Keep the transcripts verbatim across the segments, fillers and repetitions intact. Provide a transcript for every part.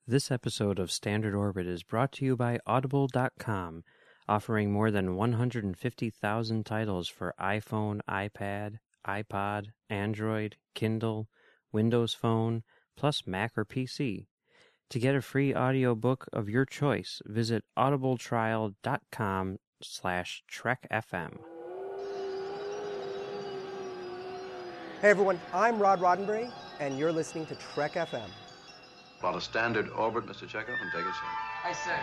This episode of Standard Orbit is brought to you by Audible dot com, offering more than one hundred fifty thousand titles for iPhone, iPad, iPod, Android, Kindle, Windows Phone, plus Mac or P C. To get a free audiobook of your choice, visit audibletrial.com slash trekfm. Hey everyone, I'm Rod Roddenberry, and you're listening to Trek F M. Plot a standard orbit, Mister Chekhov, and take us in. I say.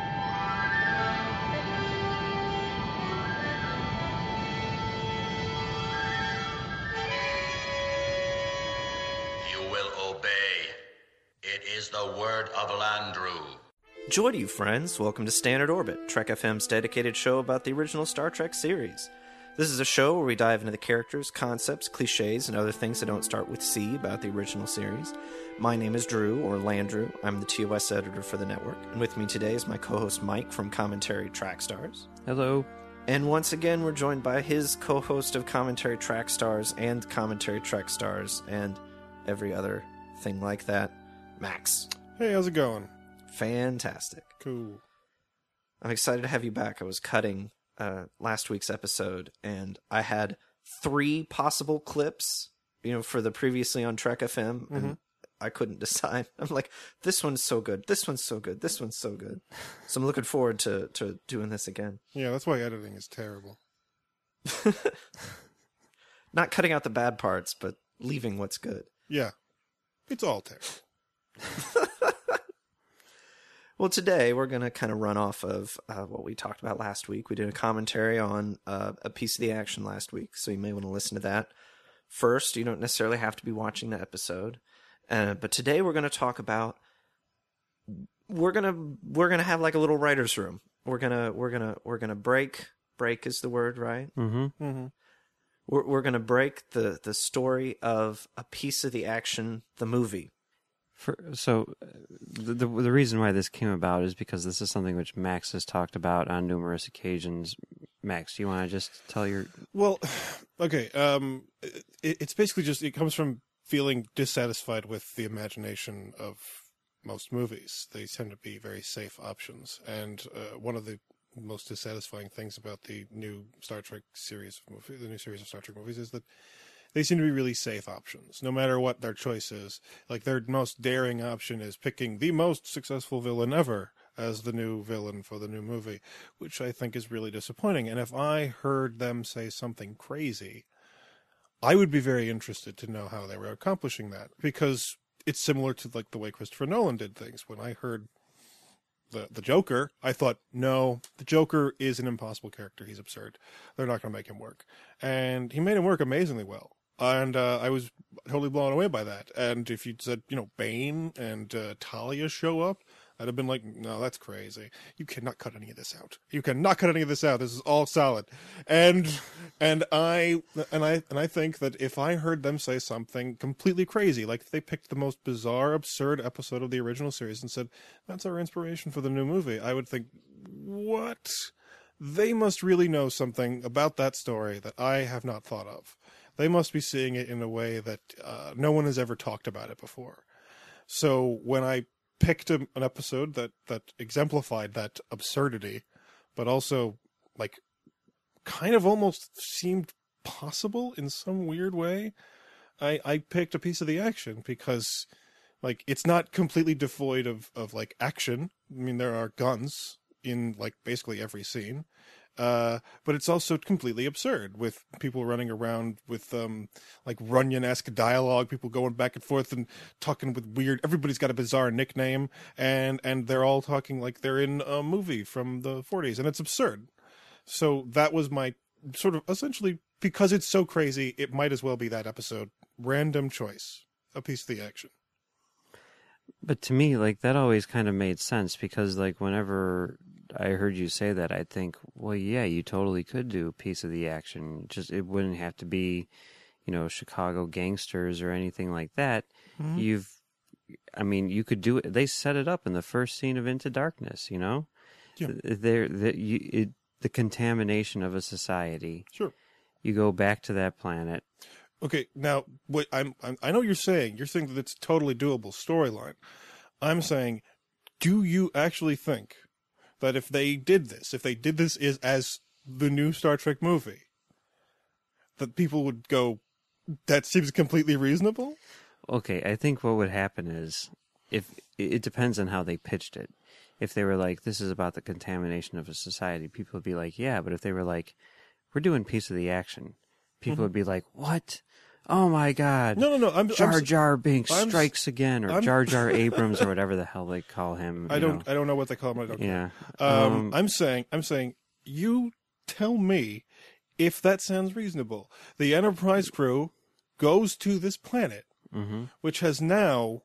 You will obey. It is the word of Landru. Joy to you, friends. Welcome to Standard Orbit, Trek F M's dedicated show about the original Star Trek series. This is a show where we dive into the characters, concepts, cliches, and other things that don't start with C about the original series. My name is Drew, or Landru. I'm the T O S editor for the network. And with me today is my co-host Mike from Commentary Track Stars. Hello. And once again, we're joined by his co-host of Commentary Track Stars and Commentary Track Stars and every other thing like that, Max. Hey, how's it going? Fantastic. Cool. I'm excited to have you back. I was cutting uh, last week's episode, and I had three possible clips, you know, for the previously on Trek F M, and mm-hmm. I couldn't decide. I'm like, this one's so good, this one's so good, this one's so good. So I'm looking forward to, to doing this again. Yeah, that's why editing is terrible. Not cutting out the bad parts, but leaving what's good. Yeah, it's all terrible. Well, today we're going to kind of run off of uh, what we talked about last week. We did a commentary on uh, a piece of the action last week, so you may want to listen to that first. You don't necessarily have to be watching the episode. Uh, but today we're going to talk about we're going to we're going to have like a little writer's room. We're going to we're going to we're going to break break is the word, right? Mhm. Mhm. We're we're going to break the the story of a piece of the action, the movie. For, so the, the the reason why this came about is because this is something which Max has talked about on numerous occasions. Max, do you want to just tell your... Well, okay, um, it, it's basically just, it comes from feeling dissatisfied with the imagination of most movies. They tend to be very safe options, and uh, one of the most dissatisfying things about the new Star Trek series of movies, the new series of Star Trek movies, is that they seem to be really safe options, no matter what their choice is. Like, their most daring option is picking the most successful villain ever as the new villain for the new movie, which I think is really disappointing. And if I heard them say something crazy, I would be very interested to know how they were accomplishing that, because it's similar to like the way Christopher Nolan did things. When I heard the the Joker, I thought, no, the Joker is an impossible character. He's absurd. They're not going to make him work. And he made him work amazingly well. And uh, I was totally blown away by that. And if you'd said, you know, Bane and uh, Talia show up, I'd have been like, no, that's crazy. You cannot cut any of this out. You cannot cut any of this out. This is all solid. And and I and I and I think that if I heard them say something completely crazy, like if they picked the most bizarre, absurd episode of the original series and said, that's our inspiration for the new movie, I would think, what? They must really know something about that story that I have not thought of. They must be seeing it in a way that uh, no one has ever talked about it before. So when I picked a, an episode that, that exemplified that absurdity, but also, like, kind of almost seemed possible in some weird way, I, I picked a piece of the action because, like, it's not completely devoid of, of, like, action. I mean, there are guns in, like, basically every scene. Uh, but it's also completely absurd, with people running around with, um, like Runyon-esque dialogue, people going back and forth and talking with weird, everybody's got a bizarre nickname, and, and they're all talking like they're in a movie from the forties, and it's absurd. So that was my sort of, essentially, because it's so crazy, it might as well be that episode. Random choice. A piece of the action. But to me, like, that always kind of made sense, because, like, whenever I heard you say that, I think, well, yeah, you totally could do a piece of the action. Just, it wouldn't have to be, you know, Chicago gangsters or anything like that. Mm-hmm. You've, I mean, you could do it. They set it up in the first scene of Into Darkness, you know? Yeah. There, the, you, it, the contamination of a society. Sure. You go back to that planet. Okay, now, what I'm, I'm, I know you're saying, you're saying that it's a totally doable storyline. I'm saying do you actually think that if they did this, if they did this is as the new Star Trek movie, that people would go, that seems completely reasonable? Okay, I think what would happen is, if it depends on how they pitched it. If they were like, this is about the contamination of a society, people would be like, yeah. But if they were like, we're doing Piece of the Action, people mm-hmm. would be like, what? Oh my God! No, no, no. I'm, Jar I'm, Jar Binks I'm, strikes again, or I'm, Jar Jar Abrams, or whatever the hell they call him. I don't. know. I don't know what they call him. I don't. Yeah. Um, um, I'm saying. I'm saying. You tell me if that sounds reasonable. The Enterprise crew goes to this planet, mm-hmm. which has now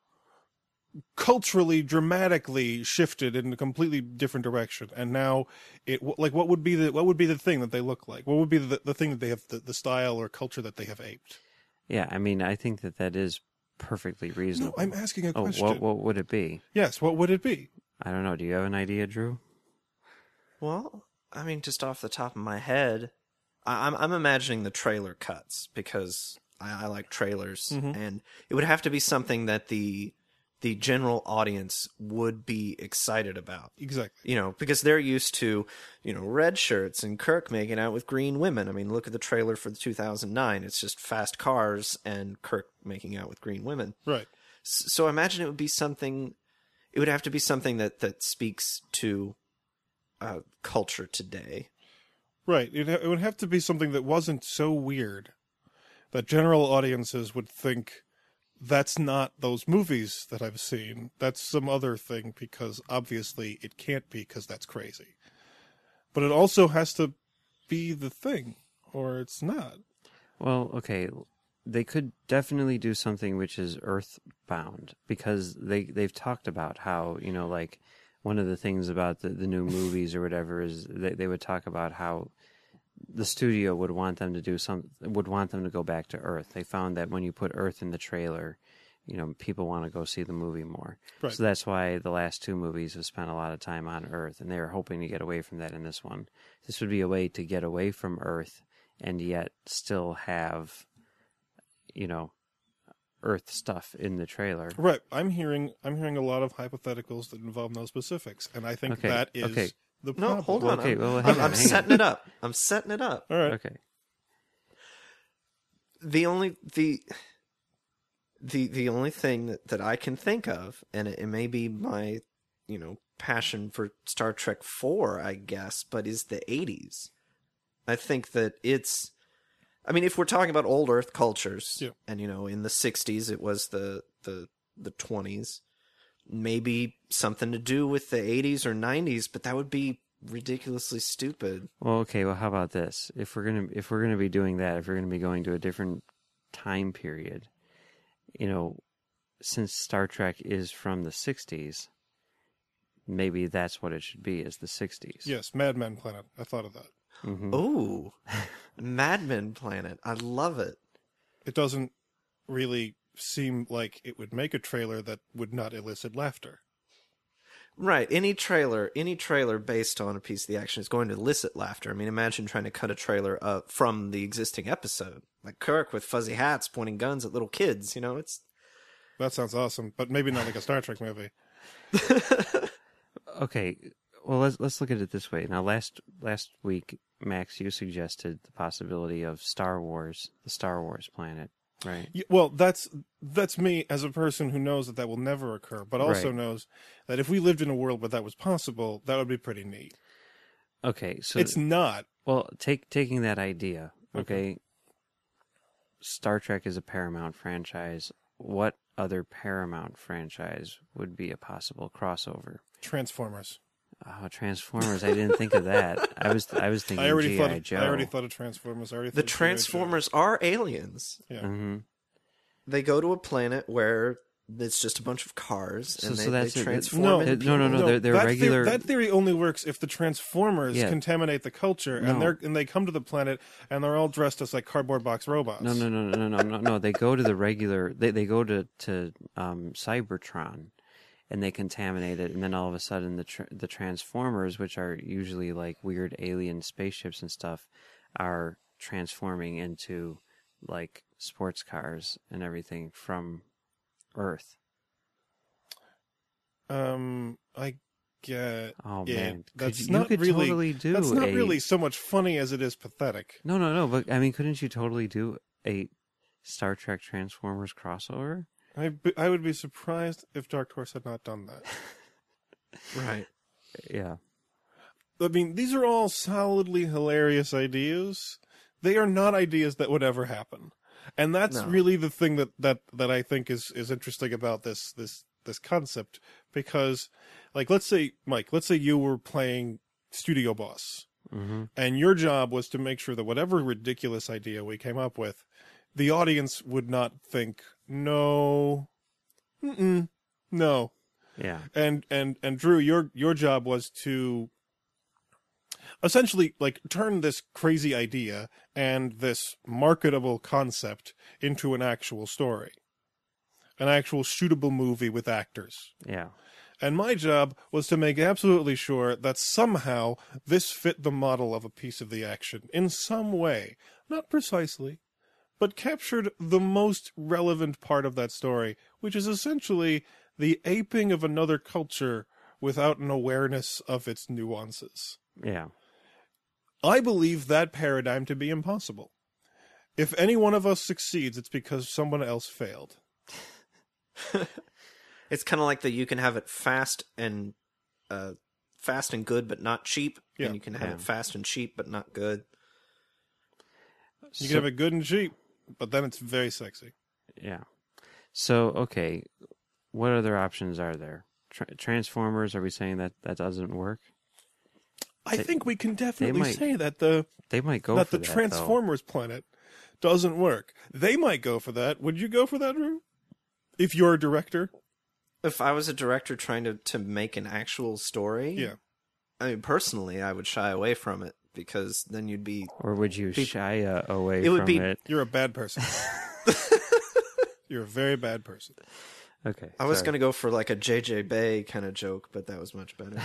culturally, dramatically shifted in a completely different direction, and now it like what would be the what would be the thing that they look like? What would be the the thing that they have the, the style or culture that they have aped? Yeah, I mean, I think that that is perfectly reasonable. No, I'm asking a oh, question. What, what would it be? Yes, what would it be? I don't know. Do you have an idea, Drew? Well, I mean, just off the top of my head, I, I'm I'm imagining the trailer cuts because I, I like trailers, mm-hmm. and it would have to be something that the the general audience would be excited about. Exactly. You know, because they're used to, you know, red shirts and Kirk making out with green women. I mean, look at the trailer for the two thousand nine. It's just fast cars and Kirk making out with green women. Right. So imagine it would be something, it would have to be something that, that speaks to uh, culture today. Right. It, it would have to be something that wasn't so weird that general audiences would think, that's not those movies that I've seen. That's some other thing, because obviously it can't be, because that's crazy. But it also has to be the thing, or it's not. Well, okay, they could definitely do something which is earthbound, because they, they've talked about how, you know, like, one of the things about the, the new movies or whatever is they, they would talk about how the studio would want them to do some, would want them to go back to Earth. They found that when you put Earth in the trailer, you know, people want to go see the movie more. Right. So that's why the last two movies have spent a lot of time on Earth, and they were hoping to get away from that in this one. This would be a way to get away from Earth and yet still have, you know, Earth stuff in the trailer. Right. I'm hearing I'm hearing a lot of hypotheticals that involve no specifics, and I think okay. that is okay. the problem. No, hold well, on. okay, I'm, well, I'm, hang on, I'm hang setting on. it up. I'm setting it up. All right. Okay. The only the the the only thing that, that I can think of, and it, it may be my, you know, passion for Star Trek four, I guess, but is the eighties. I think that it's, I mean, if we're talking about old Earth cultures, yeah. and you know, in the sixties it was the the the twenties, maybe something to do with the eighties or nineties, but that would be ridiculously stupid. Well, okay. Well, how about this? If we're gonna if we're gonna be doing that, if we're gonna be going to a different time period, you know, since Star Trek is from the sixties, maybe that's what it should be, is the sixties. Yes, Mad Men Planet. I thought of that. Mm-hmm. Oh, Mad Men Planet. I love it. It doesn't really seem like it would make a trailer that would not elicit laughter. Right. Any trailer, any trailer based on a piece of the action is going to elicit laughter. I mean, imagine trying to cut a trailer uh, from the existing episode. Like Kirk with fuzzy hats pointing guns at little kids, you know, it's... That sounds awesome, but maybe not like a Star Trek movie. Okay, well, let's let's look at it this way. Now, last last week, Max, you suggested the possibility of Star Wars, the Star Wars planet, right? Yeah, well, that's that's me as a person who knows that that will never occur, but also Right. knows that if we lived in a world where that was possible, that would be pretty neat. Okay, so It's not. well, take taking that idea. Okay. Okay, Star Trek is a Paramount franchise. What other Paramount franchise would be a possible crossover? Transformers. Oh, Transformers! I didn't think of that. I was I was thinking I already G thought. I. Of, Joe. I already thought of Transformers. I already The thought of G I. Joe. Transformers are aliens. Yeah. Mm-hmm. They go to a planet where it's just a bunch of cars, So- and so they, that's they it. transform No, into no, no, no, people. they're- they're that regular- Theory, that theory only works if the Transformers Yeah. contaminate the culture, No. and they're and they come to the planet and they're all dressed as like cardboard box robots. No, no, no, no, no, no, no. They go to the regular. They they go to to um, Cybertron, and they contaminate it, and then all of a sudden the tr- the Transformers, which are usually like weird alien spaceships and stuff, are transforming into like sports cars and everything from Earth. Um, I get. Oh it. man, Could that's you, you not could really. totally do that's not a... really so much funny as it is pathetic. No, no, no. But I mean, couldn't you totally do a Star Trek Transformers crossover? I be, I would be surprised if Dark Horse had not done that. Right. Yeah. I mean, these are all solidly hilarious ideas. They are not ideas that would ever happen. And that's No. really the thing that, that, that I think is, is interesting about this, this, this concept. Because, like, let's say, Mike, let's say you were playing Studio Boss. Mm-hmm. And your job was to make sure that whatever ridiculous idea we came up with, the audience would not think, no, mm-mm, no. Yeah. And, and, and Drew, your, your job was to essentially, like, turn this crazy idea and this marketable concept into an actual story. An actual shootable movie with actors. Yeah. And my job was to make absolutely sure that somehow this fit the model of a piece of the action in some way. Not precisely, but captured the most relevant part of that story, which is essentially the aping of another culture without an awareness of its nuances. Yeah. I believe that paradigm to be impossible. If any one of us succeeds, it's because someone else failed. It's kind of like that you can have it fast and uh, fast and good, but not cheap. Yeah. And you can have Yeah. it fast and cheap, but not good. You can have it good and cheap, but then it's very sexy. Yeah. So, okay, what other options are there? Tra- Transformers, are we saying that that doesn't work? I They- think we can definitely might say that the They might go that for the that, Transformers planet doesn't work. They might go for that. Would you go for that, Drew? If you're a director? If I was a director trying to, to make an actual story, Yeah. I mean, personally, I would shy away from it because then you'd be. though. Or would you People- shy uh, away It would from be- it? You're a bad person. You're a very bad person. Okay. I was sorry. going to go for like a J J Bay kind of joke, but that was much better.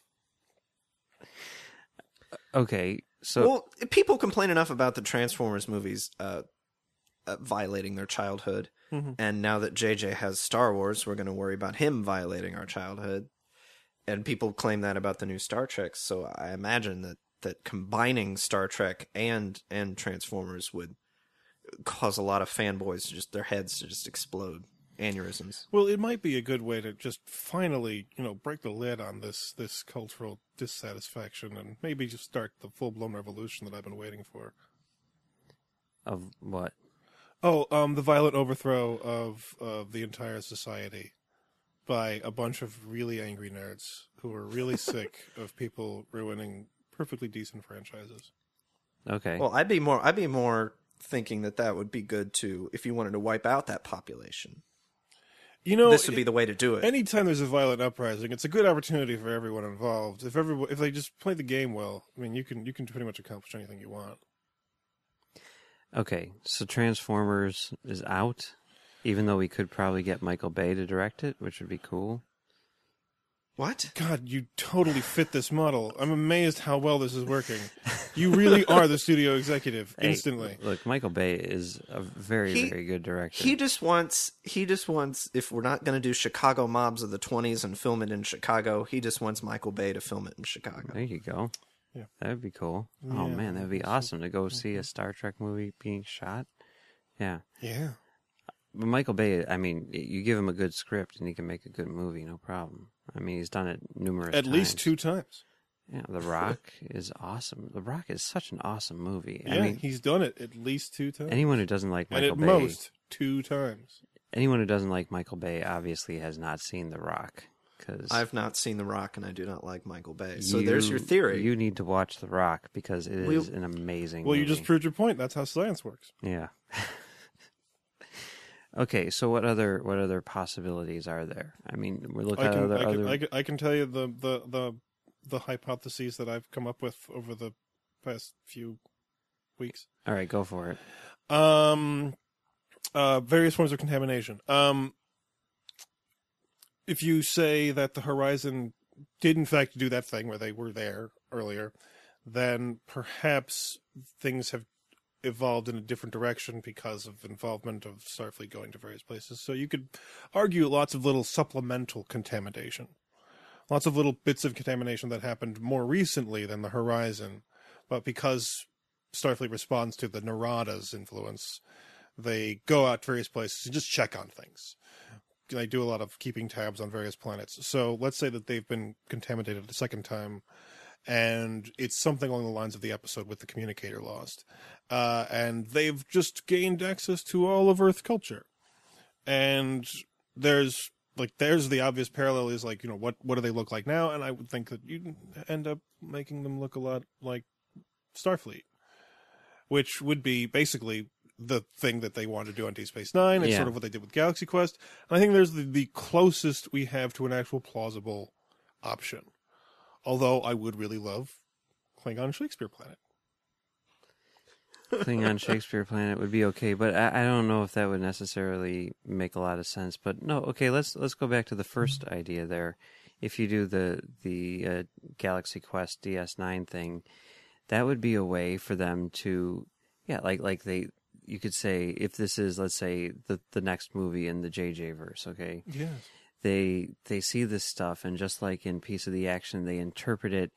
Okay, so Well, people complain enough about the Transformers movies uh, uh, violating their childhood. Mhm. And now that J J has Star Wars, we're going to worry about him violating our childhood. And people claim that about the new Star Trek. So I imagine that, that combining Star Trek and, and Transformers would cause a lot of fanboys to just, their heads to just explode. Aneurysms. Well, it might be a good way to just finally, you know, break the lid on this this cultural dissatisfaction and maybe just start the full-blown revolution that I've been waiting for. of what? Oh, um, the violent overthrow of of the entire society by a bunch of really angry nerds who are really sick of people ruining perfectly decent franchises. Okay. Well, I'd be more, I'd be more thinking that that would be good to, if you wanted to wipe out that population. You know, This would be the way to do it. anytime there's a violent uprising, it's a good opportunity for everyone involved. If everyone, if they just play the game well, I mean, you can you can pretty much accomplish anything you want. Okay, so Transformers is out, even though we could probably get Michael Bay to direct it, which would be cool. What? God, you totally fit this model. I'm amazed how well this is working. You really are the studio executive Hey, instantly. Look, Michael Bay is a very, He- very good director. He just wants, he just wants, if we're not going to do Chicago mobs of the twenties and film it in Chicago, he just wants Michael Bay to film it in Chicago. There you go. Yeah. That would be cool. Oh, Yeah, man, that would be awesome to go see a Star Trek movie being shot. Yeah. Yeah. But Michael Bay, I mean, you give him a good script and he can make a good movie, no problem. I mean, he's done it numerous At times. least two times. Yeah, The Rock is awesome. The Rock is such an awesome movie. Yeah, I mean, he's done it at least two times. anyone who doesn't like and Michael at Bay, most, two times. anyone who doesn't like Michael Bay obviously has not seen The Rock. Cause I've not seen The Rock and I do not like Michael Bay. So there's your theory. You need to watch The Rock because it We- is an amazing Well, you movie. just proved your point. That's how science works. Yeah. Okay, so what other what other possibilities are there? I mean, we're looking I at can, other, I, can, other... I, can, I can tell you the, the, the, the hypotheses that I've come up with over the past few weeks. All right, go for it. Um, uh, various forms of contamination. Um, if you say that the Horizon did in fact do that thing where they were there earlier, then perhaps things have evolved in a different direction because of involvement of Starfleet going to various places. So you could argue lots of little supplemental contamination. Lots of little bits of contamination that happened more recently than the Horizon. But because Starfleet responds to the Narada's influence, they go out to various places and just check on things. They do a lot of keeping tabs on various planets. So let's say that they've been contaminated a second time, and it's something along the lines of the episode with the communicator lost. Uh, and they've just gained access to all of Earth culture. And there's, like, there's the obvious parallel is, like, you know, what, what do they look like now? And I would think that you'd end up making them look a lot like Starfleet, which would be basically the thing that they want to do on Deep Space Nine. It's Yeah. sort of what they did with Galaxy Quest. And I think there's the, the closest we have to an actual plausible option. Although I would really love Klingon Shakespeare Planet. Klingon Shakespeare Planet would be okay, but I, I don't know if that would necessarily make a lot of sense. But no, okay, let's let's go back to the first idea there. If you do the the uh, Galaxy Quest D S nine thing, that would be a way for them to, yeah, like like they, you could say if this is, let's say, the the next movie in the J J verse, okay? Yes. They they see this stuff, and just like in Piece of the Action, they interpret it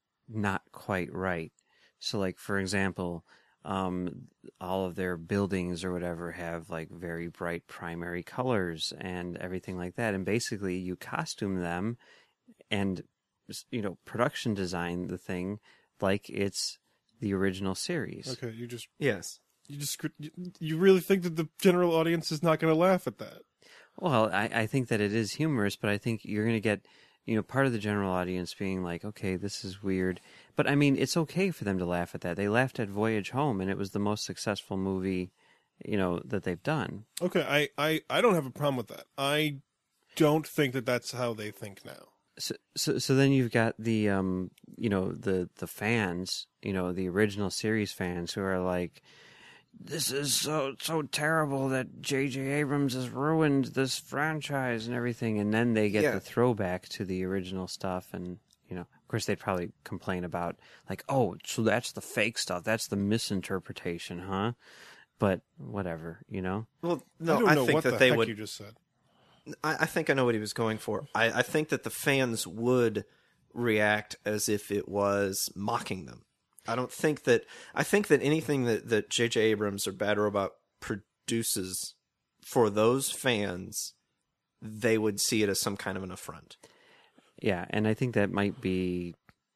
not quite right. So, like, for example, um, all of their buildings or whatever have like very bright primary colors and everything like that, and basically you costume them and, you know, production design the thing like it's the original series. Okay, you just Yes. you just you, you really think that the general audience is not going to laugh at that? Well, I, I think that it is humorous, but I think you're going to get, you know, part of the general audience being like, okay, this is weird. But, I mean, it's okay for them to laugh at that. They laughed at Voyage Home, and it was the most successful movie, you know, that they've done. Okay, I, I, I don't have a problem with that. I don't think that that's how they think now. So, so, so then you've got the, um, you know, the, the fans, you know, the original series fans who are like, this is so so terrible that J J Abrams has ruined this franchise and everything, and then they get Yeah. the throwback to the original stuff, and, you know, of course they'd probably complain about, like, oh, so that's the fake stuff, that's the misinterpretation, huh? But whatever, you know? Well, I no, don't I, know think what that the they heck would. you just said. I, I think I know what he was going for. I, I think that the fans would react as if it was mocking them. I don't think that. I think that anything that that J J Abrams or Bad Robot produces for those fans, they would see it as some kind of an affront. Yeah, and I think that might be,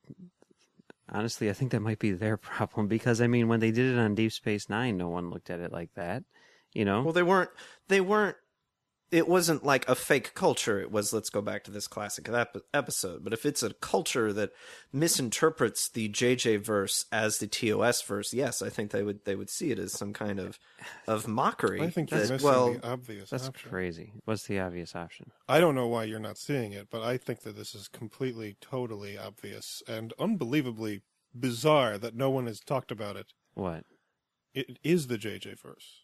honestly, I think that might be their problem, because, I mean, when they did it on Deep Space Nine, no one looked at it like that, you know? Well, they weren't. They weren't. It wasn't like a fake culture. It was, let's go back to this classic ep- episode. But if it's a culture that misinterprets the J J verse as the T O S verse, yes, I think they would they would see it as some kind of of mockery. I think you're that, missing well, the obvious That's option. crazy. What's the obvious option? I don't know why you're not seeing it, but I think that this is completely, totally obvious and unbelievably bizarre that no one has talked about it. What? It is the J J verse.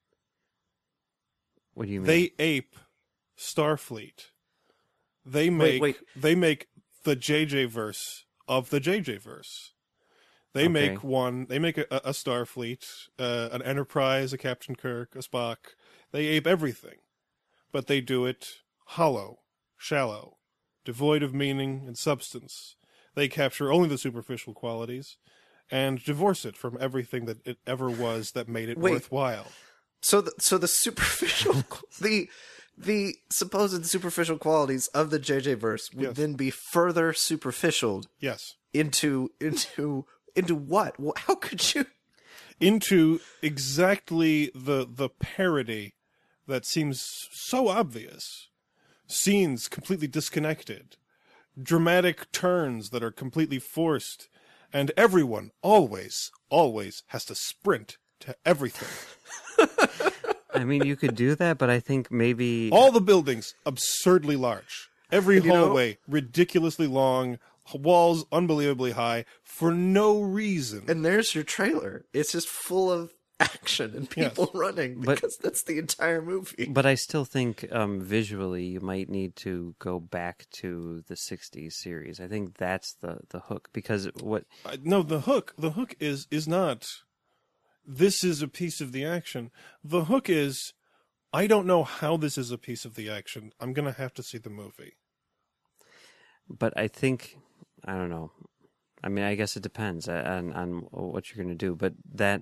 What do you mean? They ape Starfleet. They make wait. they make the J J verse of the J J verse. They Okay. make one. They make a, a Starfleet, uh, an Enterprise, a Captain Kirk, a Spock. They ape everything, but they do it hollow, shallow, devoid of meaning and substance. They capture only the superficial qualities and divorce it from everything that it ever was that made it Wait. worthwhile. So the, so the superficial the the supposed superficial qualities of the J J verse would Yes. then be further superficialed Yes. into into into what? Wh- How could you? Into exactly the the parody that seems so obvious. Scenes completely disconnected, dramatic turns that are completely forced, and everyone always, always has to sprint to everything. I mean, you could do that, but I think maybe... All the buildings absurdly large. Every You know- hallway ridiculously long, walls unbelievably high for no reason. And there's your trailer. It's just full of action and people running But- because that's the entire movie. But I still think um, visually you might need to go back to the sixties series. I think that's the, the hook, because what... Uh, no, the hook. The hook is is not. this is a piece of the action. The hook is, I don't know how this is a piece of the action. I'm going to have to see the movie. But I think, I don't know. I mean, I guess it depends on, on what you're going to do. But that,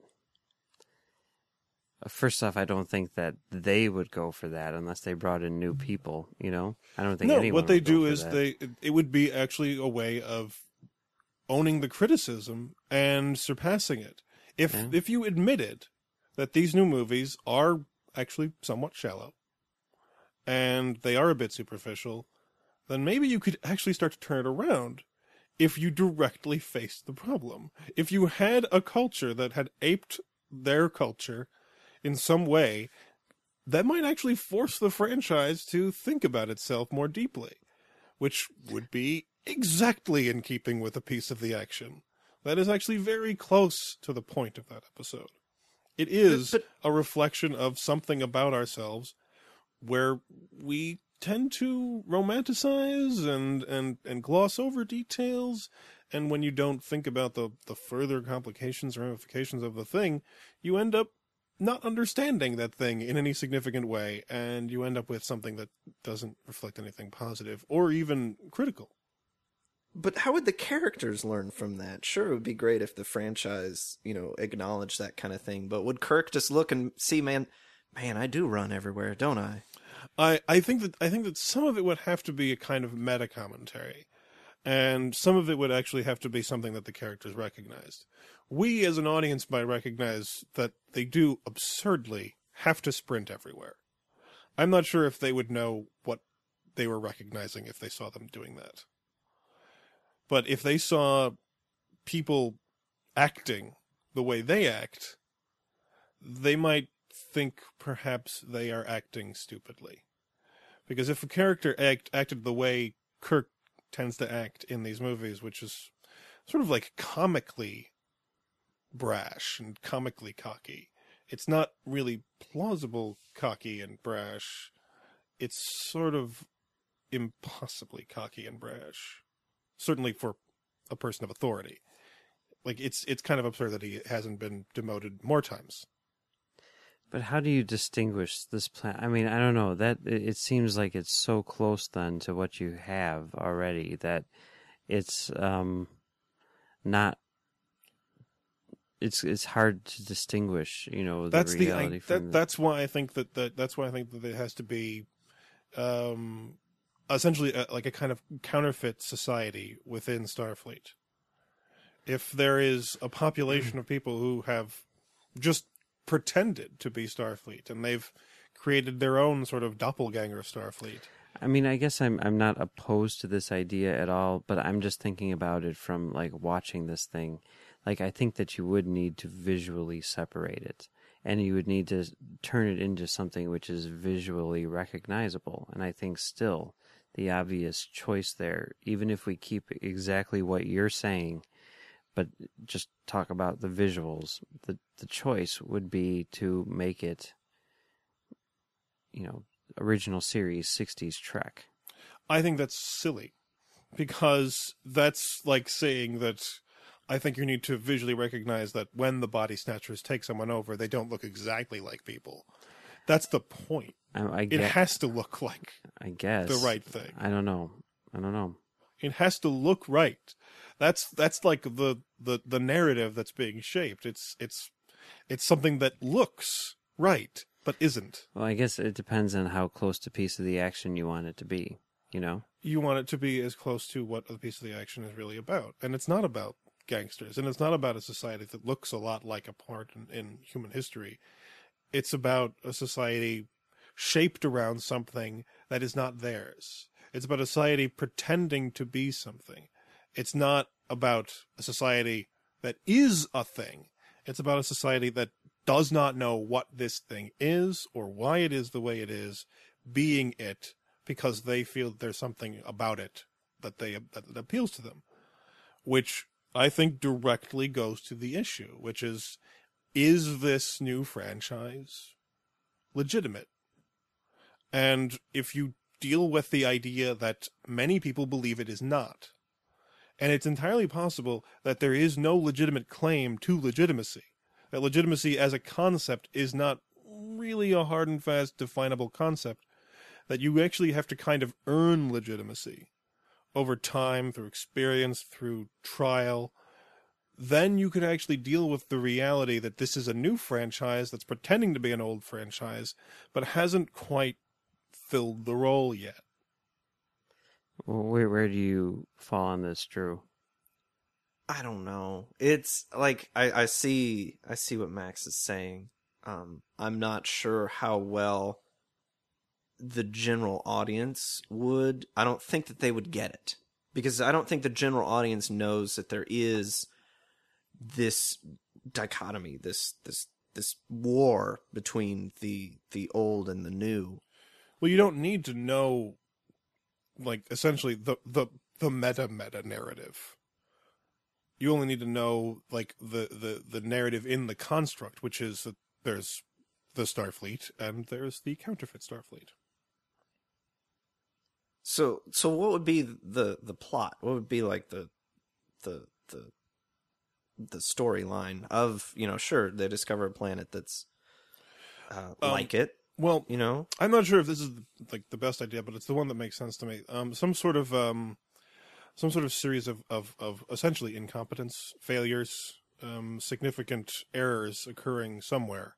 first off, I don't think that they would go for that unless they brought in new people, you know? I don't think no, anyone what they would go do for is that. they, it would be actually a way of owning the criticism and surpassing it. If Yeah. if you admitted that these new movies are actually somewhat shallow and they are a bit superficial, then maybe you could actually start to turn it around if you directly faced the problem. If you had a culture that had aped their culture in some way, that might actually force the franchise to think about itself more deeply, which would be exactly in keeping with a piece of the action. That is actually very close to the point of that episode. It is But- a reflection of something about ourselves where we tend to romanticize and, and, and gloss over details, and when you don't think about the, the further complications or ramifications of the thing, you end up not understanding that thing in any significant way, and you end up with something that doesn't reflect anything positive or even critical. But how would the characters learn from that? Sure, it would be great if the franchise, you know, acknowledged that kind of thing. But would Kirk just look and see, man, man, I do run everywhere, don't I? I, I think that I think that some of it would have to be a kind of meta commentary, and some of it would actually have to be something that the characters recognized. We, as an audience, might recognize that they do absurdly have to sprint everywhere. I'm not sure if they would know what they were recognizing if they saw them doing that. But if they saw people acting the way they act, they might think perhaps they are acting stupidly. Because if a character act, acted the way Kirk tends to act in these movies, which is sort of like comically brash and comically cocky, it's not really plausible cocky and brash. It's sort of impossibly cocky and brash. Certainly for a person of authority. Like, it's it's kind of absurd that he hasn't been demoted more times. But how do you distinguish this plan? I mean, I don't know. That it, it seems like it's so close then to what you have already that it's um not. It's it's hard to distinguish, you know, the That's the reality I, from that, the, that's why I think that, that that's why I think that it has to be, um, essentially a, like a kind of counterfeit society within Starfleet. If there is a population of people who have just pretended to be Starfleet and they've created their own sort of doppelganger Starfleet. I mean, I guess I'm I'm not opposed to this idea at all, but I'm just thinking about it from like watching this thing. Like, I think that you would need to visually separate it, and you would need to turn it into something which is visually recognizable. And I think still the obvious choice there, even if we keep exactly what you're saying, but just talk about the visuals, the the choice would be to make it, you know, original series sixties Trek. I think that's silly, because that's like saying that I think you need to visually recognize that when the body snatchers take someone over, they don't look exactly like people. That's the point. I, I It guess, has to look like I guess the right thing. I don't know. I don't know. It has to look right. That's that's like the, the, the narrative that's being shaped. It's it's it's something that looks right but isn't. Well, I guess it depends on how close to piece of the action you want it to be. You know. You want it to be as close to what the piece of the action is really about, and it's not about gangsters, and it's not about a society that looks a lot like a part in, in human history. It's about a society shaped around something that is not theirs. It's about a society pretending to be something. It's not about a society that is a thing. It's about a society that does not know what this thing is or why it is the way it is, being it because they feel there's something about it that they that appeals to them, which I think directly goes to the issue, which is, is this new franchise legitimate? And if you deal with the idea that many people believe it is not, and it's entirely possible that there is no legitimate claim to legitimacy, That legitimacy as a concept is not really a hard and fast definable concept. That you actually have to kind of earn legitimacy over time, through experience, through trial. Then you could actually deal with the reality that this is a new franchise that's pretending to be an old franchise, but hasn't quite filled the role yet. Well, where where do you fall on this, Drew? I don't know. It's like I, I see I see what Max is saying. Um, I'm not sure how well the general audience would. I don't think that they would get it, because I don't think the general audience knows that there is this dichotomy, this this this war between the the old and the new. Well, you don't need to know, like, essentially the the the meta meta narrative. You only need to know, like, the, the, the narrative in the construct, which is that there's the Starfleet and there's the counterfeit Starfleet. So, so what would be the the plot? What would be like the the the the storyline of, you know, sure, they discover a planet that's uh, Um, like it, Well, you know? I'm not sure if this is like the best idea, but it's the one that makes sense to me. Um, some sort of um, some sort of series of, of, of essentially incompetence, failures, um, significant errors occurring somewhere,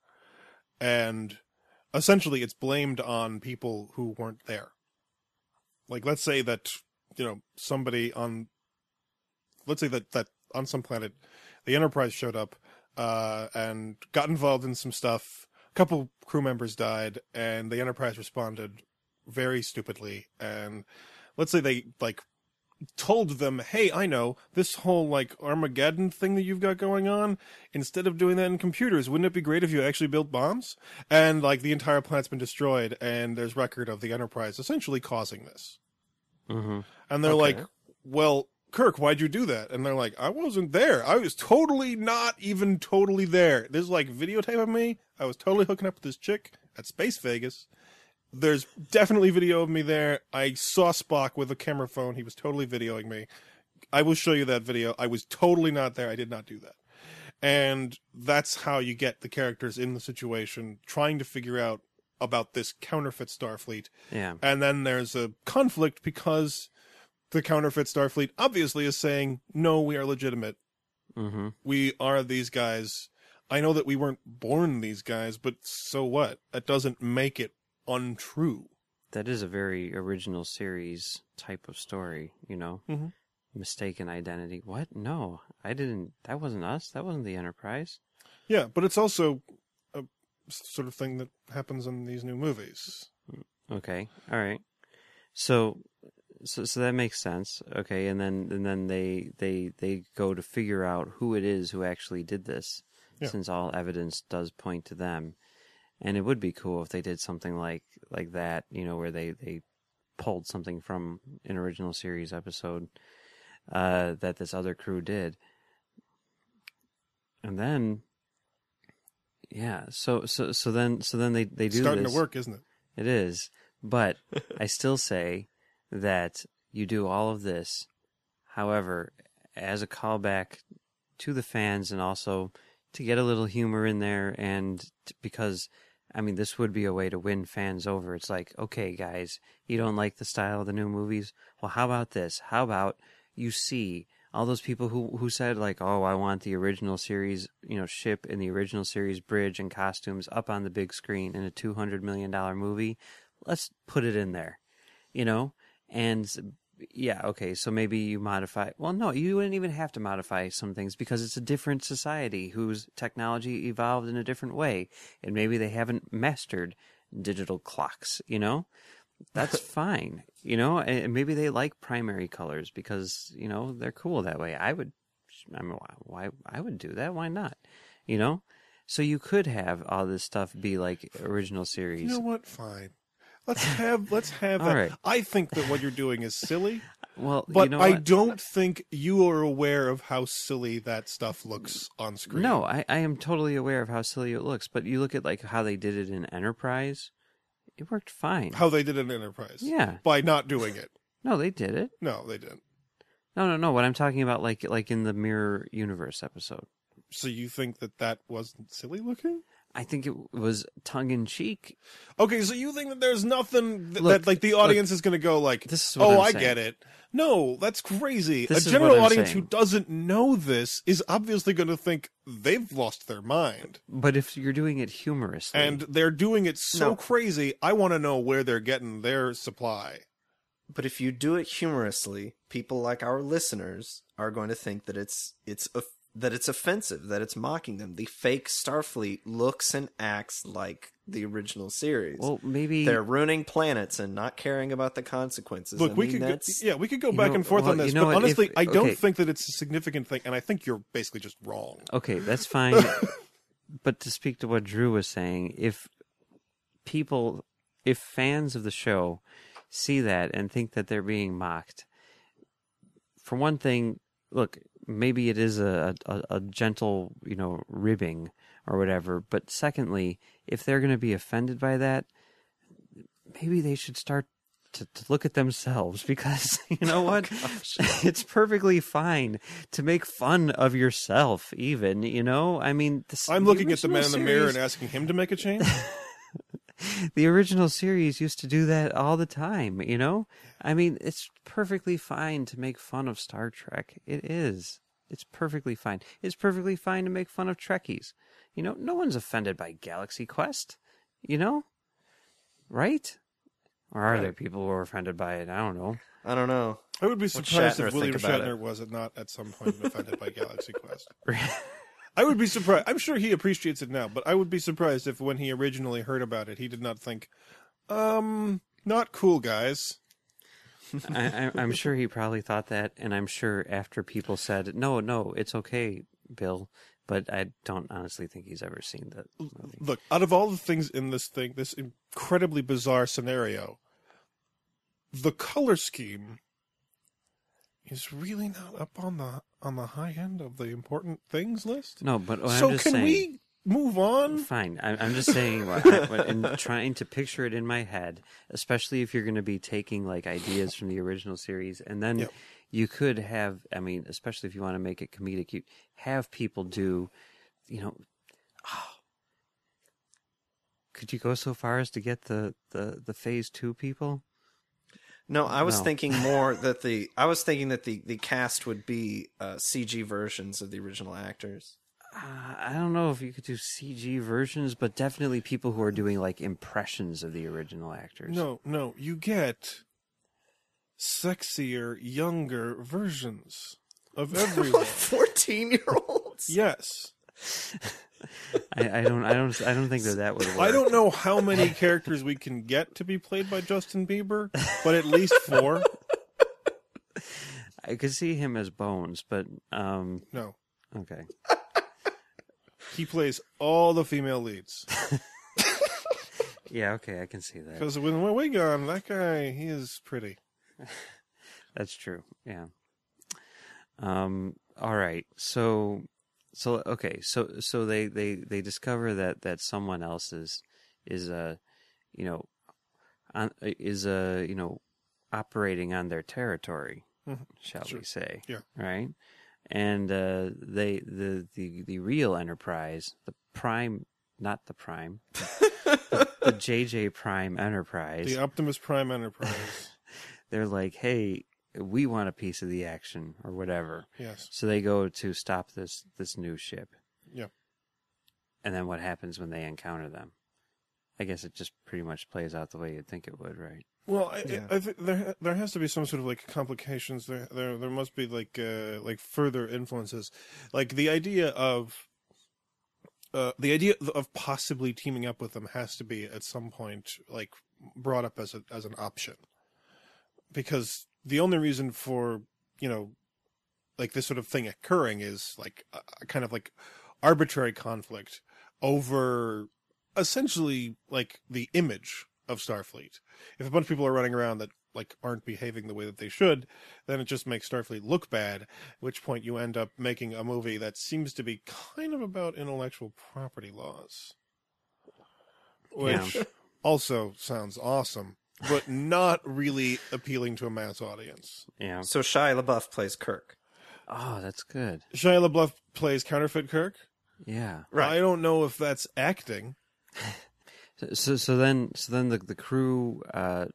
and essentially it's blamed on people who weren't there. Like, let's say that, you know, somebody on, let's say that, that on some planet, the Enterprise showed up uh, and got involved in some stuff. A couple crew members died, and the Enterprise responded very stupidly. And let's say they, like, told them, hey, I know, this whole, like, Armageddon thing that you've got going on, instead of doing that in computers, wouldn't it be great if you actually built bombs? And, like, the entire planet's been destroyed, and there's record of the Enterprise essentially causing this. Mm-hmm. And they're Okay. like, well, Kirk, why'd you do that? And they're like, I wasn't there. I was totally not even totally there. There's, like, videotape of me. I was totally hooking up with this chick at Space Vegas. There's definitely video of me there. I saw Spock with a camera phone. He was totally videoing me. I will show you that video. I was totally not there. I did not do that. And that's how you get the characters in the situation, trying to figure out about this counterfeit Starfleet. Yeah. And then there's a conflict because the counterfeit Starfleet obviously is saying, no, we are legitimate. Mm-hmm. We are these guys. I know that we weren't born these guys, but so what? That doesn't make it untrue. That is a very original series type of story, you know? Mhm. Mistaken identity. What? No, I didn't. That wasn't us. That wasn't the Enterprise. Yeah, but it's also a sort of thing that happens in these new movies. Okay. All right. So, so, so that makes sense. Okay. And then, and then they, they, they go to figure out who it is who actually did this, Yeah. since all evidence does point to them. And it would be cool if they did something like, like that, you know, where they, they pulled something from an original series episode, uh, that this other crew did. And then, yeah, so, so, so then, so then they, they do Starting this. to work, isn't it? It is, but I still say that you do all of this, however, as a callback to the fans and also to get a little humor in there, and t- because, I mean, this would be a way to win fans over. It's like, okay, guys, you don't like the style of the new movies? Well, how about this? How about you see all those people who, who said, like, oh, I want the original series, you know, ship in the original series bridge and costumes up on the big screen in a two hundred million dollars movie. Let's put it in there, you know? And yeah, okay, so maybe you modify. Well, no, you wouldn't even have to modify some things because it's a different society whose technology evolved in a different way. And maybe they haven't mastered digital clocks, you know? That's fine, you know? And maybe they like primary colors because, you know, they're cool that way. I would, I mean, why, I would do that. Why not? You know? So you could have all this stuff be like original series. You know what? Fine. Let's have let's have All that. right. I think that what you're doing is silly, Well, but you know I what? don't think you are aware of how silly that stuff looks on screen. No, I, I am totally aware of how silly it looks, but you look at like how they did it in Enterprise, it worked fine. How they did it in Enterprise. Yeah. By not doing it. No, they did it. No, they didn't. No, no, no. What I'm talking about, like like in the Mirror Universe episode. So you think that that wasn't silly looking? I think it was tongue in cheek. Okay, so you think that there's nothing th- Look, that like the audience is going to go like, this is what "Oh, I'm I saying. get it." No, that's crazy. This A is general what I'm audience saying. who doesn't know this is obviously going to think they've lost their mind. But if you're doing it humorously, And they're doing it so No. crazy, I want to know where they're getting their supply. But if you do it humorously, people like our listeners are going to think that it's it's a, that it's offensive, that it's mocking them. The fake Starfleet looks and acts like the original series. well, maybe They're ruining planets and not caring about the consequences. Look, I we mean, could go, that's, yeah, we could go You back know, and forth well, on this, you know but what, honestly, if- I don't okay. think that it's a significant thing, and I think you're basically just wrong. okay, that's fine. But to speak to what Drew was saying, if people, if fans of the show see that and think that they're being mocked, for one thing, look, maybe it is a, a, a gentle, you know, ribbing or whatever. But secondly, if they're going to be offended by that, maybe they should start to, to look at themselves, because you know what? It's perfectly fine to make fun of yourself, even, you know? I mean, this, I'm looking at the man in the original mirror series- and asking him to make a change. the original series used to do that all the time, you know? I mean, it's perfectly fine to make fun of Star Trek. It is. It's perfectly fine. It's perfectly fine to make fun of Trekkies. You know, no one's offended by Galaxy Quest, you know? Right? Or are Right. there people who are offended by it? I don't know. I don't know. I would be What's surprised Shatner if William think about Shatner it? was not at some point offended by Galaxy Quest. I would be surprised. I'm sure he appreciates it now, but I would be surprised if when he originally heard about it, he did not think, um, not cool, guys. I, I, I'm sure he probably thought that, and I'm sure after people said, no, no, it's okay, Bill, but I don't honestly think he's ever seen the movie. Look, out of all the things in this thing, this incredibly bizarre scenario, the color scheme is really not up on the on the high end of the important things list. No, but what so I'm just can saying, we move on? Fine. I, I'm just saying, what, I, what, and trying to picture it in my head, especially if you're going to be taking like ideas from the original series, and then Yep. you could have, I mean, especially if you want to make it comedic, you have people do, you know, oh, could you go so far as to get the the the phase two people? No, I was No. thinking more that the I was thinking that the, the cast would be uh, C G versions of the original actors. Uh, I don't know if you could do C G versions, but definitely people who are doing like impressions of the original actors. No, no, you get sexier, younger versions of everyone. Fourteen year olds. Yes. I, I don't, I don't, I don't think that that would work. I don't know how many characters we can get to be played by Justin Bieber, but at least four. I could see him as Bones, but um, No. okay. He plays all the female leads. Yeah, okay, I can see that. Because when we're wig on, that guy, he is pretty. That's true. Yeah. Um. All right. So, so okay. So, so they they they discover that that someone else is is uh, you know, on is uh you know, operating on their territory, Mhm. shall Sure. we say? Yeah. Right. And uh, they the the the real Enterprise, the Prime, not the Prime, the, the J J Prime Enterprise. The Optimus Prime Enterprise. They're like, hey, we want a piece of the action or whatever. Yes. So they go to stop this this new ship. Yeah. And then what happens when they encounter them? I guess it just pretty much plays out the way you'd think it would, right? Well, I, Yeah. I think there there has to be some sort of like complications. There there there must be like uh, like further influences, like the idea of uh, the idea of possibly teaming up with them has to be at some point like brought up as a as an option, because the only reason for you know like this sort of thing occurring is like a, a kind of like arbitrary conflict over essentially like the image of Starfleet. If a bunch of people are running around that like aren't behaving the way that they should, then it just makes Starfleet look bad, at which point you end up making a movie that seems to be kind of about intellectual property laws. Which Yeah. also sounds awesome, but not really appealing to a mass audience. Yeah. So Shia LaBeouf plays Kirk. Oh, that's good. Shia LaBeouf plays Counterfeit Kirk. Yeah. Right. I don't know if that's acting. So, so, so then, so then the the crew. Uh,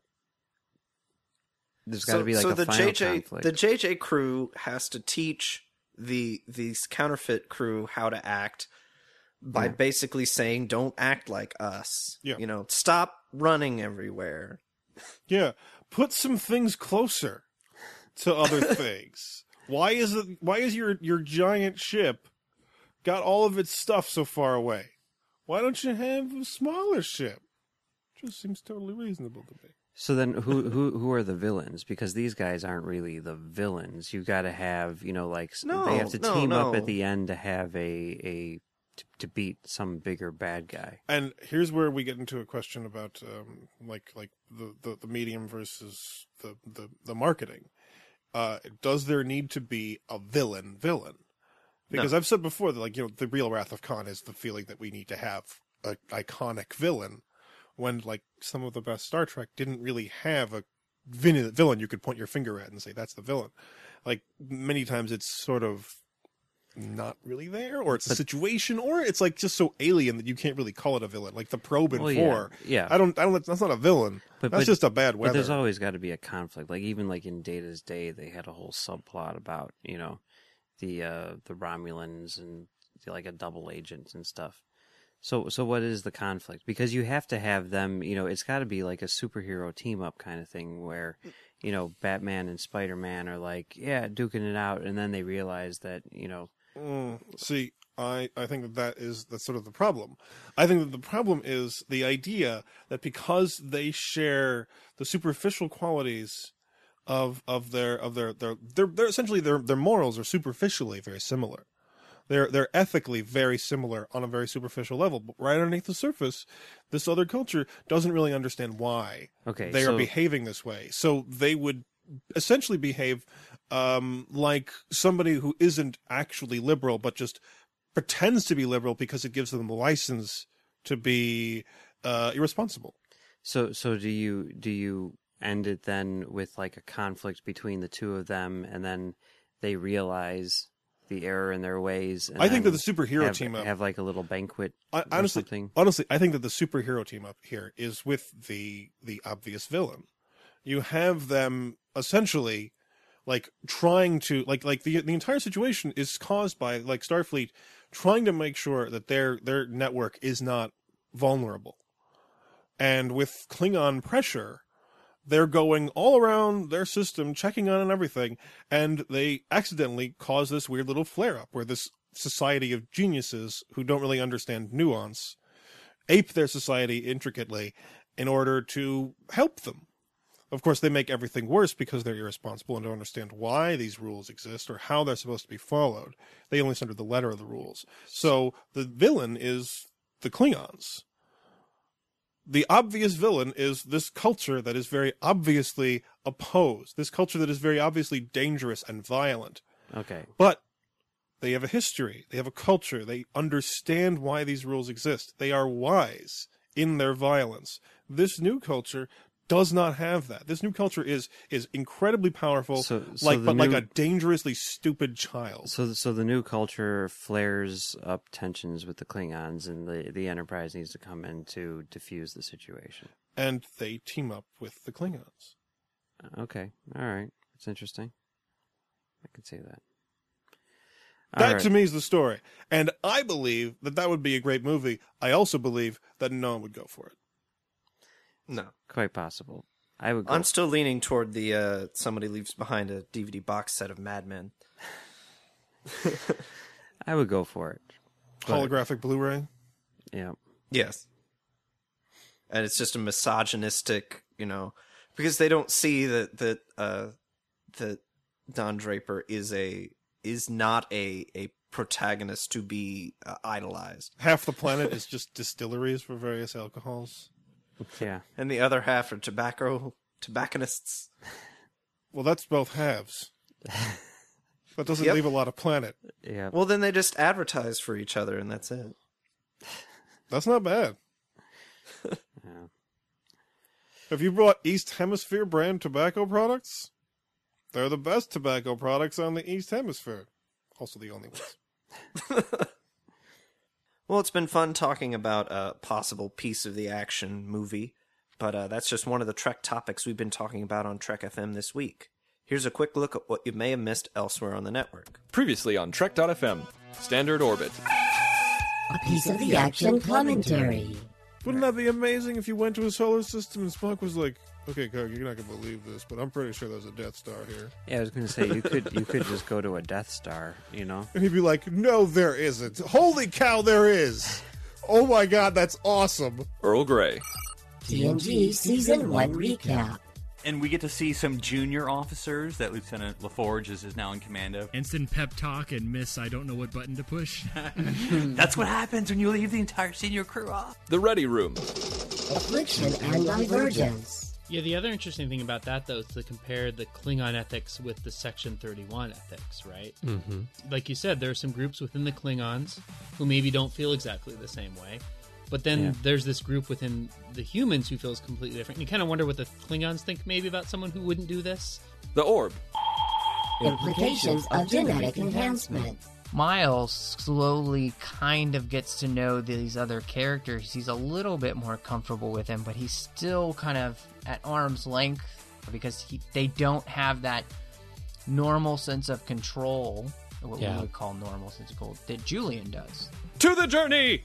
there's got to So, be like so a the final J J conflict. the J J crew has to teach the these counterfeit crew how to act by Yeah. basically saying, "Don't act like us." Yeah. You know, stop running everywhere. Yeah, put some things closer to other things. Why is it? Why is your your giant ship got all of its stuff so far away? Why don't you have a smaller ship? Just seems totally reasonable to me. So then, who who who are the villains? Because these guys aren't really the villains. You got to have, you know, like s- No, they have to no, team up no. at the end to have a a to, to beat some bigger bad guy. And here's where we get into a question about um, like like the, the, the medium versus the, the, the marketing. Uh, does there need to be a villain villain? Because I've said before that, like, you know, the real Wrath of Khan is the feeling that we need to have an iconic villain, when like some of the best Star Trek didn't really have a vin- villain you could point your finger at and say that's the villain. Like many times it's sort of not really there, or it's a situation, or it's like just so alien that you can't really call it a villain. Like the probe in Well, yeah, four. yeah. I don't. I don't. That's not a villain. But- that's but- just a bad weather. But there's always got to be a conflict. Like even like in Data's Day, they had a whole subplot about, you know, the uh, the Romulans and like a double agent and stuff. So so what is the conflict? Because you have to have them, you know, it's got to be like a superhero team up kind of thing where, you know, Batman and Spider-Man are like, yeah, duking it out, and then they realize that, you know, Mm, see, I, I think that that is that's sort of the problem. I think that the problem is the idea that because they share the superficial qualities of of their of their their they're, they're essentially their their morals are superficially very similar. They're they're ethically very similar on a very superficial level, but right underneath the surface, this other culture doesn't really understand why Okay, they so- are behaving this way. So they would essentially behave um, like somebody who isn't actually liberal, but just pretends to be liberal because it gives them the license to be uh, irresponsible. So so do you do you end it then with like a conflict between the two of them, and then they realize the error in their ways? And I think then that the superhero have, team up have like a little banquet I, or honestly, something. honestly, I think that the superhero team up here is with the the obvious villain. You have them essentially like trying to like like the the entire situation is caused by like Starfleet trying to make sure that their their network is not vulnerable. And with Klingon pressure, they're going all around their system, checking on and everything, and they accidentally cause this weird little flare-up where this society of geniuses who don't really understand nuance ape their society intricately in order to help them. Of course, they make everything worse because they're irresponsible and don't understand why these rules exist or how they're supposed to be followed. They only under the letter of the rules. So the villain is the Klingons. The obvious villain is this culture that is very obviously opposed, this culture that is very obviously dangerous and violent. Okay. But they have a history, they have a culture, they understand why these rules exist. They are wise in their violence. This new culture does not have that. This new culture is is incredibly powerful, So- so like the but like new- a dangerously stupid child. So, so the new culture flares up tensions with the Klingons, and the the Enterprise needs to come in to diffuse the situation. And they team up with the Klingons. Okay, all right, it's interesting. I can see that. All That right. to me is the story, and I believe that that would be a great movie. I also believe that no one would go for it. No. Quite possible. I would. Go I'm still leaning toward the uh, somebody leaves behind a D V D box set of Mad Men. I would go for it. But- Holographic Blu-ray. Yeah. Yes. And it's just a misogynistic, you know, because they don't see that that uh, that Don Draper is a is not a a protagonist to be uh, idolized, Half the planet is just distilleries for various alcohols. Yeah. and the other half are tobacco tobacconists. Well, that's both halves. That doesn't Yep. leave a lot of planet. Yeah. Well, then they just advertise for each other, and that's it. That's not bad. Yeah. Have you brought East Hemisphere brand tobacco products? They're the best tobacco products on the East Hemisphere. Also the only ones. Well, it's been fun talking about a possible piece of the action movie, but uh, that's just one of the Trek topics we've been talking about on Trek F M this week. Here's a quick look at what you may have missed elsewhere on the network. Previously on Trek dot F M, Standard Orbit. A piece of the action commentary. Wouldn't that be amazing if you went to a solar system and Spock was like, okay, Kirk, you're not going to believe this, but I'm pretty sure there's a Death Star here. Yeah, I was going to say, you could you could just go to a Death Star, you know? And he'd be like, no, there isn't. Holy cow, there is. Oh my god, that's awesome. Earl Grey. T N G Season one Recap. And we get to see some junior officers that Lieutenant LaForge is, is now in command of. Instant pep talk and miss I don't know what button to push. That's what happens when you leave the entire senior crew off. The Ready Room. Affliction and Divergence. Yeah, the other interesting thing about that, though, is to compare the Klingon ethics with the Section thirty-one ethics, right? Mm-hmm. Like you said, there are some groups within the Klingons who maybe don't feel exactly the same way. But then yeah. there's this group within the humans who feels completely different. And you kind of wonder what the Klingons think maybe about someone who wouldn't do this. The Orb. Implications of genetic enhancement. Miles slowly kind of gets to know these other characters. He's a little bit more comfortable with them, but he's still kind of at arm's length because he, they don't have that normal sense of control, what yeah. we would call normal sense of control, that Julian does. To the journey!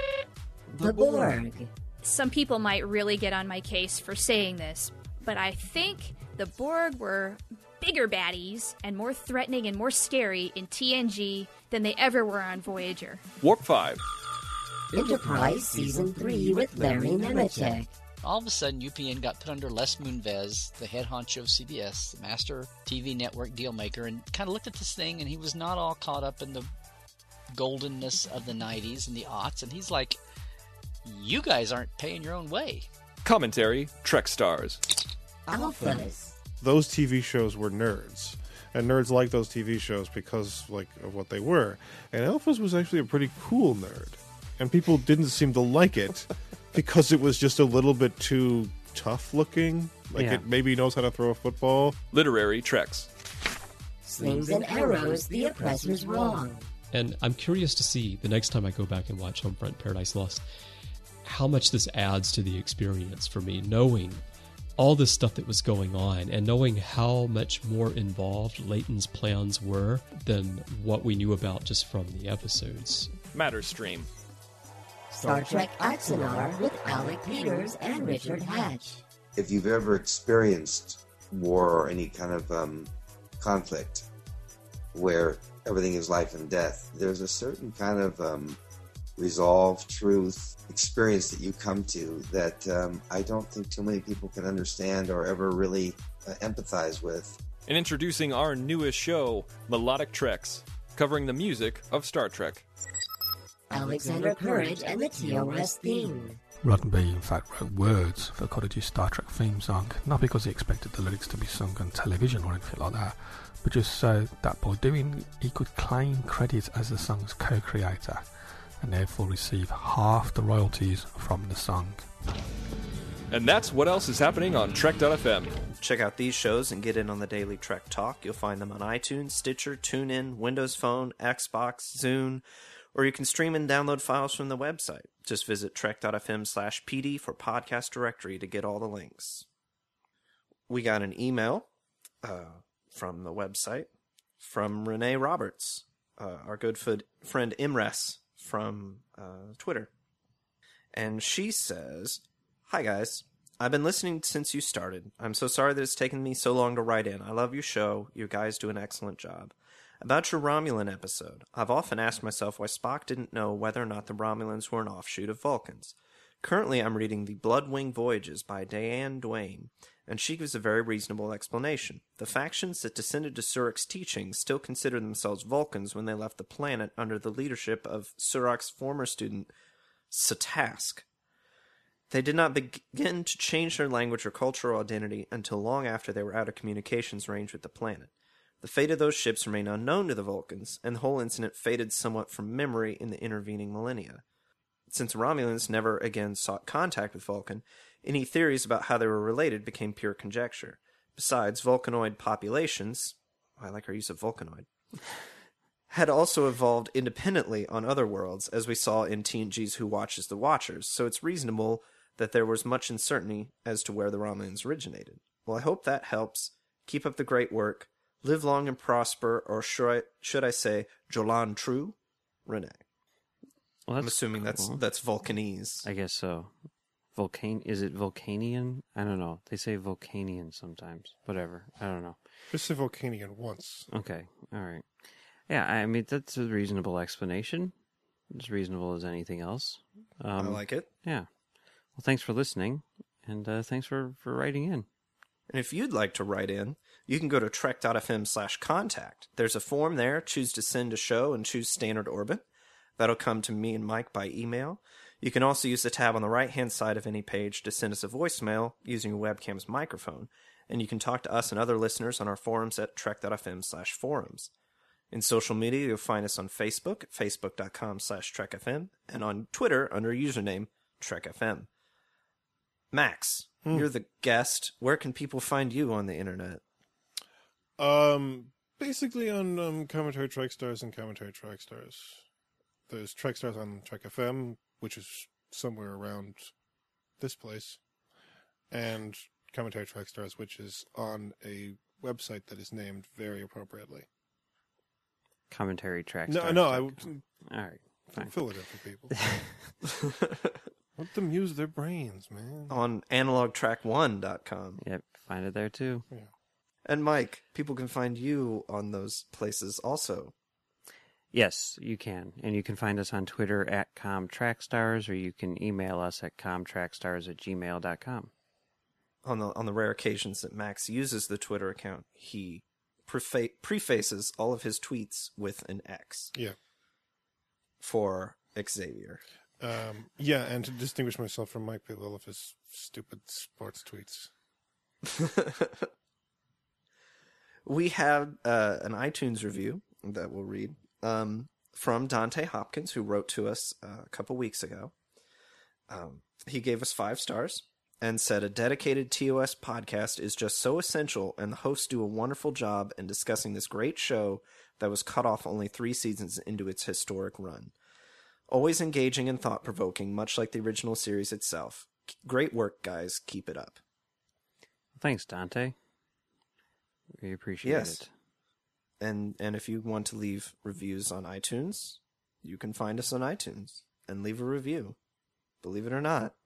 The Borg. Some people might really get on my case for saying this, but I think the Borg were bigger baddies and more threatening and more scary in T N G than they ever were on Voyager. Warp five. Enterprise Season three with Larry Nemecek. All of a sudden, U P N got put under Les Moonves, the head honcho of C B S, the master T V network deal maker, and kind of looked at this thing, and he was not all caught up in the goldenness of the nineties and the aughts, and he's like, you guys aren't paying your own way. Commentary, Trek Stars. Alphas. Those T V shows were nerds. And nerds liked those T V shows because like of what they were. And Alphas was actually a pretty cool nerd. And people didn't seem to like it because it was just a little bit too tough looking. Like yeah. it maybe knows how to throw a football. Literary Treks. Slings and arrows, the oppressor's wrong. And I'm curious to see, the next time I go back and watch Homefront Paradise Lost, how much this adds to the experience for me, knowing all this stuff that was going on and knowing how much more involved Leighton's plans were than what we knew about just from the episodes. Matter Stream. Star Trek Axanar with Alec Peters and Richard Hatch. If you've ever experienced war or any kind of um, conflict where everything is life and death, there's a certain kind of um, resolve, truth, experience that you come to that um, I don't think too many people can understand or ever really uh, empathize with. And introducing our newest show, Melodic Treks, covering the music of Star Trek. Alexander Courage and the T O S theme. Roddenberry in fact wrote words for Cottage's Star Trek theme song, not because he expected the lyrics to be sung on television or anything like that, but just so that by doing he could claim credit as the song's co-creator and therefore receive half the royalties from the song. And that's what else is happening on Trek dot F M. Check out these shows and get in on the daily Trek talk. You'll find them on iTunes, Stitcher, TuneIn, Windows Phone, Xbox, Zune, or you can stream and download files from the website. Just visit Trek dot F M slash P D for podcast directory to get all the links. We got an email uh, from the website from Renee Roberts, uh, our good friend Imres from uh, Twitter. And she says, "Hi guys, I've been listening since you started. I'm so sorry that it's taken me so long to write in. I love your show. You guys do an excellent job. About your Romulan episode, I've often asked myself why Spock didn't know whether or not the Romulans were an offshoot of Vulcans. Currently, I'm reading the Bloodwing Voyages by Diane Duane, and she gives a very reasonable explanation. The factions that descended to Surak's teachings still considered themselves Vulcans when they left the planet under the leadership of Surak's former student, Satask. They did not begin to change their language or cultural identity until long after they were out of communications range with the planet. The fate of those ships remained unknown to the Vulcans, and the whole incident faded somewhat from memory in the intervening millennia. Since the Romulans never again sought contact with Vulcan, any theories about how they were related became pure conjecture. besides Vulcanoid populations, I like our use of Vulcanoid, had also evolved independently on other worlds, as we saw in T N G's Who Watches the Watchers, so it's reasonable that there was much uncertainty as to where the Romulans originated. Well, I hope that helps. Keep up the great work. Live long and prosper, or should I, should I say, Jolan True, Renee. Well, I'm assuming cool. that's that's Vulcanese. I guess so. Vulcan is it Vulcanian? I don't know. They say Vulcanian sometimes. Whatever. I don't know. Just say Vulcanian once. Okay. All right. Yeah, I mean that's a reasonable explanation. As reasonable as anything else. Um, I like it. Yeah. Well, thanks for listening, and uh, thanks for, for writing in. And if you'd like to write in, you can go to trek.fm slash contact. There's a form there. Choose to send a show and choose Standard Orbit. That'll come to me and Mike by email. You can also use the tab on the right-hand side of any page to send us a voicemail using your webcam's microphone. And you can talk to us and other listeners on our forums at trek.fm slash forums. In social media, you'll find us on Facebook at facebook.com slash trekfm and on Twitter under username trekfm. Max, hmm. you're the guest. Where can people find you on the internet? Um, basically on um, Commentary Trek Stars and Commentary Trek Stars. There's Trek Stars on Trek F M, which is somewhere around this place, and Commentary Trek Stars, which is on a website that is named very appropriately. Commentary Track No, Stars. no, I. All right, fine. Fill it in for people. Let them use their brains, man. On analog track one dot com. Yep, find it there too. Yeah. And Mike, people can find you on those places also. Yes, you can. And you can find us on Twitter at ComTrackStars, or you can email us at comtrackstars at gmail dot com. On the on the rare occasions that Max uses the Twitter account, he prefa- prefaces all of his tweets with an X. Yeah. For Xavier. Um, yeah, and to distinguish myself from Mike with all of his stupid sports tweets. We have uh, an iTunes review that we'll read um, from Dante Hopkins, who wrote to us uh, a couple weeks ago. Um, he gave us five stars and said, a dedicated T O S podcast is just so essential, and the hosts do a wonderful job in discussing this great show that was cut off only three seasons into its historic run. Always engaging and thought-provoking, much like the original series itself. Great work, guys. Keep it up. Thanks, Dante. We appreciate yes. it. And and if you want to leave reviews on iTunes, you can find us on iTunes and leave a review. Believe it or not.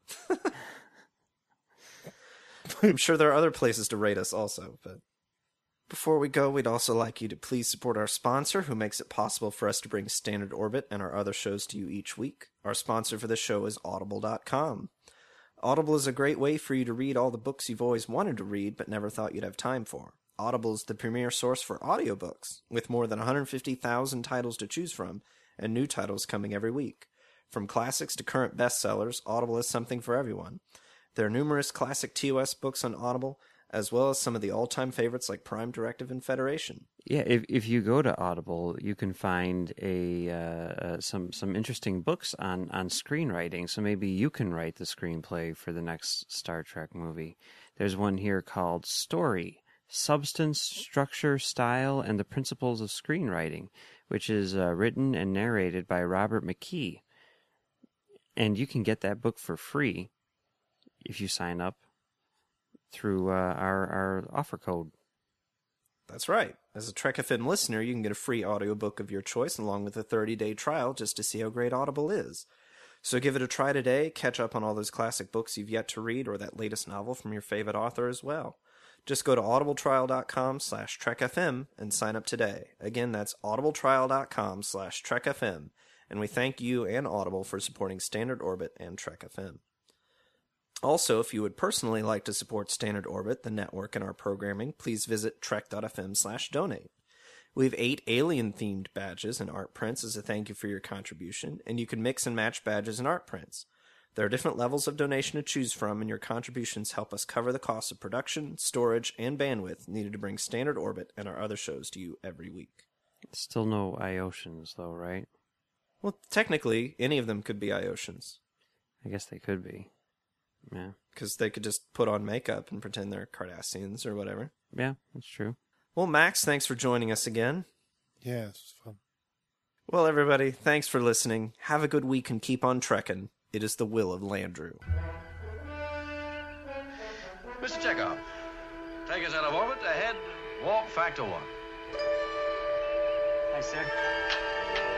I'm sure there are other places to rate us also, but before we go, we'd also like you to please support our sponsor, who makes it possible for us to bring Standard Orbit and our other shows to you each week. Our sponsor for this show is audible dot com. Audible is a great way for you to read all the books you've always wanted to read but never thought you'd have time for. Audible is the premier source for audiobooks, with more than one hundred fifty thousand titles to choose from, and new titles coming every week. From classics to current bestsellers, Audible is something for everyone. There are numerous classic T O S books on Audible, as well as some of the all-time favorites like Prime Directive and Federation. Yeah, if if you go to Audible, you can find a uh, uh, some some interesting books on, on screenwriting. So maybe you can write the screenplay for the next Star Trek movie. There's one here called Story: Substance, Structure, Style, and the Principles of Screenwriting, which is uh, written and narrated by Robert McKee. And you can get that book for free if you sign up through uh, our, our offer code. That's right. As a Trek F M listener, you can get a free audiobook of your choice along with a thirty-day trial just to see how great Audible is. So give it a try today, catch up on all those classic books you've yet to read, or that latest novel from your favorite author as well. Just go to audibletrial.com slash trekfm and sign up today. Again, that's audibletrial.com slash trekfm. And we thank you and Audible for supporting Standard Orbit and Trek F M. Also, if you would personally like to support Standard Orbit, the network, and our programming, please visit trek.fm slash donate. We have eight alien-themed badges and art prints as a thank you for your contribution, and you can mix and match badges and art prints. There are different levels of donation to choose from, and your contributions help us cover the costs of production, storage, and bandwidth needed to bring Standard Orbit and our other shows to you every week. Still no Iotians, though, right? Well, technically, any of them could be Iotians. I guess they could be. Yeah. Because they could just put on makeup and pretend they're Cardassians or whatever. Yeah, that's true. Well, Max, thanks for joining us again. Yeah, this was fun. Well, everybody, thanks for listening. Have a good week and keep on trekking. It is the will of Landru. Mister Chekhov, take us out of orbit, ahead, warp factor one. Hi, sir.